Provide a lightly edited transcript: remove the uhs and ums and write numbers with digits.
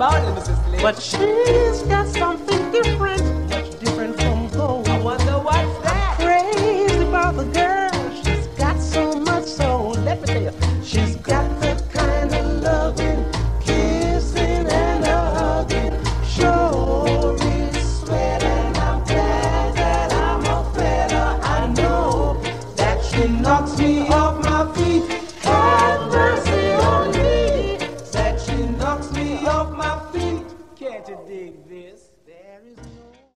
morning, Mrs. Slick. But she's got something different, much different from gold. I wonder what's that? Crazy about the girl, she's got so much soul. Let me tell you, she's got the kind of loving, kissing and hugging. Sure is sweat, and I'm glad that I'm a feather. I know that she knocks me off my feet.